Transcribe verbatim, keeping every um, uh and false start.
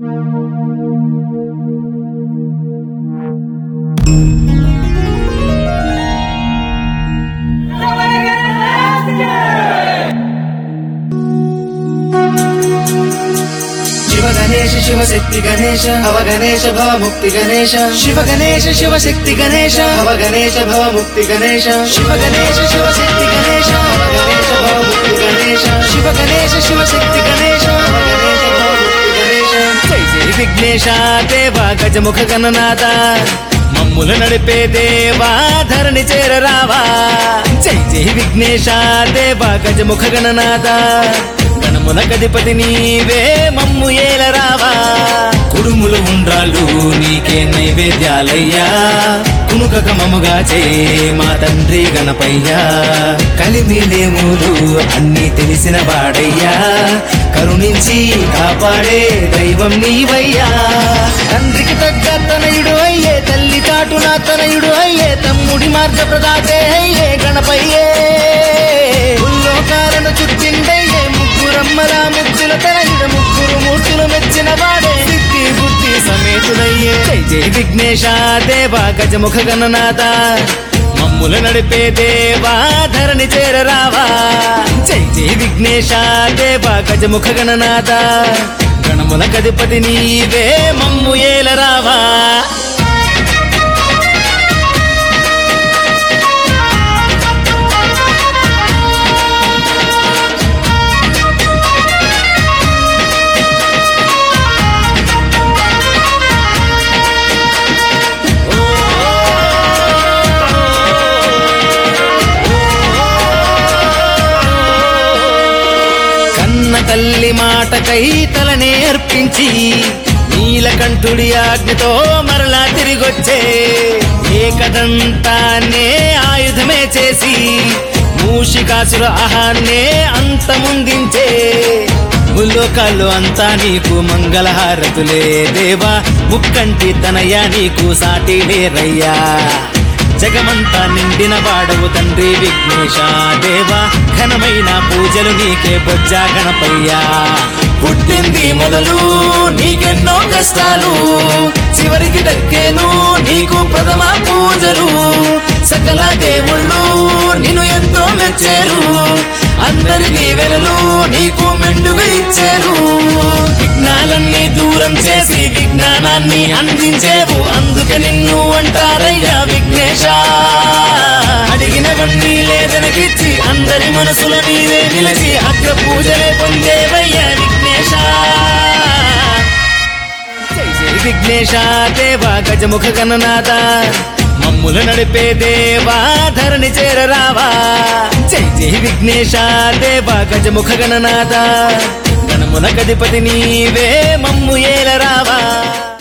गणेश शिव शक्ति गणेश भव गणेश भव मुक्ति गणेश शिव गणेश शिव शक्ति गणेश भव गणेश भव मुक्ति गणेश शिव गणेश शिव शक्ति गणेश भव गणेश भव मुक्ति गणेश शिव गणेश शिव शक्ति गणेश भव गणेश भव मुक्ति गणेश जय जय विघ्नेश देवा गजमुख गणनाथ మమ్ముల నడిపే దేవా ధరణి చేర రావా జై జై విఘ్నేశ దేవా గజముఖ గణనాథ గణముల గదిపతి నీవే మమ్ము ఏల రావా కుడుములు ఉండ్రాలు నీకే నైవేద్యాలయ్యా కునుకక మముగా చే మా తండ్రి గణపయ్యా కలిమిలేములు అన్ని తెలిసిన వాడయ్యా కరుణించి కాపాడే దైవం నీవయ్యా తండ్రికి తగ్గ తనయుడు అయ్యే తల్లి చాటున తనయుడు అయ్యే తమ్ముడి మార్గ ప్రదాతే అయ్యే గణపయ్యే ఉల్లోకాలను చుట్టిండయ్యే ముగ్గురమ్మల ముగ్గుల తనయుడు ముగ్గురు మూర్తులు మెచ్చిన వాడే సిద్ధి బుద్ధి సమేతుడయ్యే జై జై విఘ్నేశ దేవా గజముఖ గణనాథ మమ్ముల నడిపే దేవా ధరణి చేర రావా జై జై విఘ్నేశ దేవా గజముఖ గణనాథ గణముల గదిపతి నీవే మమ్ము ఏల రావా తల్లి మాటకై తలనే అర్పించి నీలకంఠుడి ఆజ్ఞతో మరలా తిరిగొచ్చే ఏకదంతాన్నే ఆయుధమే చేసి మూషికాసుర ఆహాన్నే అంతముందించే ముల్లోకాల్లో అంతా నీకు మంగళహారతులే దేవా ముక్కంటి తనయ్య నీకు సాటి లేరయ్యా జగమంతా నిండిన వాడవు తండ్రి విఘ్నేశ దేవా ఘనమైన పూజలు నీకే బొజ్జా గణపయ్యా పుట్టింది మొదలు నీకెన్నో కష్టాలు చివరికి దక్కేను నీకు ప్రథమ పూజలు సకల దేవుళ్ళు నిన్ను ఎంతో మెచ్చారు అందరికీ వెలలు నీకు మెండుగా ఇచ్చారు విఘ్నాలన్నీ దూరం చేసి విజ్ఞానాన్ని అందించేవు అందుకే నిన్ను అంటారయ్యా విఘ్నేశ అడిగినవన్నీ లేదనకిచ్చి అందరి మనసుల నీవే నిలిచి అగ్ర పూజలే పొందేవయ్యా విఘ్నేశ జై జై విఘ్నేశ దేవా గజముఖ గణనాథ మమ్ముల నడిపే దేవా ధరణి చేర రావా జై జై విఘ్నేశ దేవా గజముఖ గణనాథ గణముల గదిపతి నీవే మమ్ము ఏల రావా।